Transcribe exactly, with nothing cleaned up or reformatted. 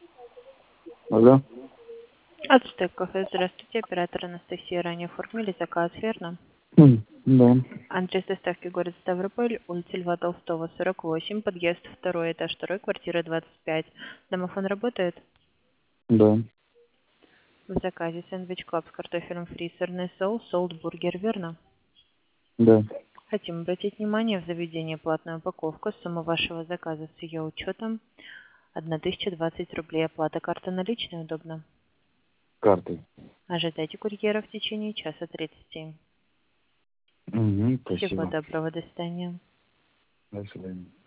Алло. Ацтек кафе, здравствуйте, оператор Анастасия, ранее оформили заказ, верно? М, Да, Адрес доставки город Ставрополь, улица Льва Толстого, сорок восемь, подъезд второй этаж, второй, квартира двадцать пять. Домофон работает? да, В заказе сэндвич клаб с картофелем фри, сырный соус, солт-бургер, верно? да. Хотим обратить внимание в заведение платная упаковка, сумма вашего заказа с ее учетом тысяча двадцать рублей, оплата карта наличная, удобно? Картой. Ожидайте курьера в течение часа тридцати. Угу, Всего спасибо. доброго, до свидания. До свидания.